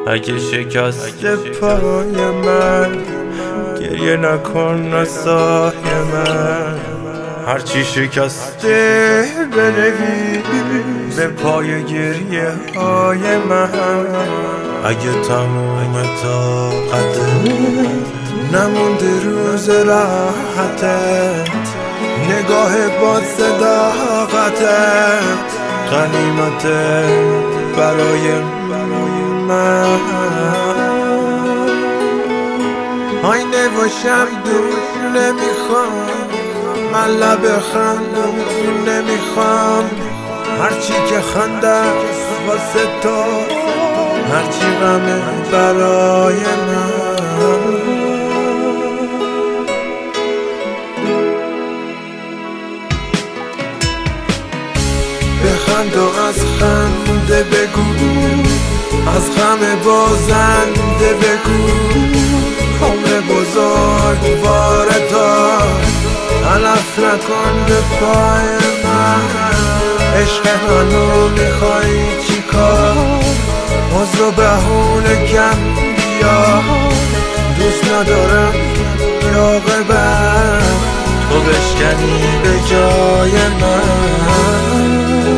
اگه شکست پای من گریه نکن نسای من، هرچی شکسته بنویس به پای گریه های من. اگه تموم طاقتت نمونده روز راحتت، نگاه با صداقتت غنیمته برای من. آینه و شمدون نمیخوام، من لب خندون نمیخوام، هرچی که خنده واسه تو، هرچی غمه برای من. بخند و از خنده بگو، از غم بازنده بگو، عمر بزرگوار دار علف نکن به پای من. عشق منو میخوای چی کار؟ عذر و بهونه کم بیار، دوست ندارم یا غیبت تو بشکنی به جای من.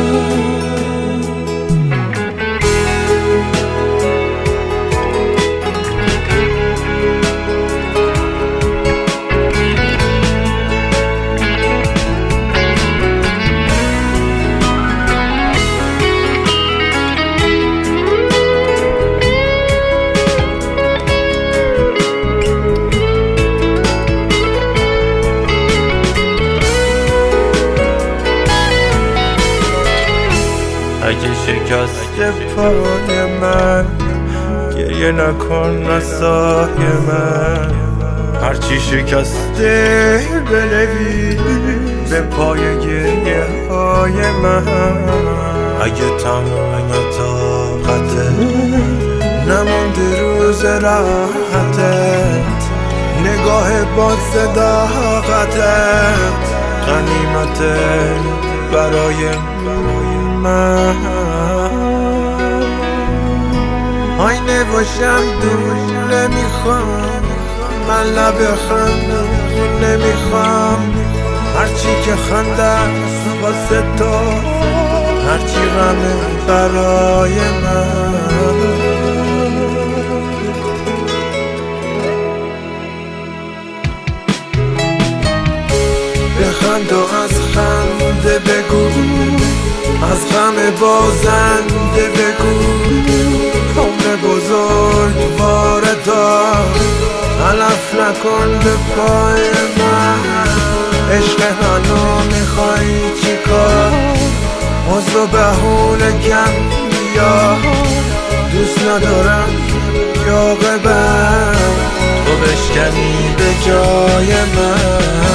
اگه شکست پای من گریه نکن نسای من، هرچی شکسته بنویس به پای گریه های من. اگه تموم طاقتت نمونده روز راحتت، نگاه با صداقتت غنیمته برای من. آینه و شمدون نمیخوام، من لب خندون نمیخوام، هرچی که خنده واسه تو، هرچی غمه برای من. بخند و از خنده بگو، از غم بازنده بگو، عمر بزرگوار دار علف نکن به پای من. عشق منو میخوای چی کار؟ عذر و بهونه کم بیار، دوست ندارم یا غیبت تو بشکنی به جای من.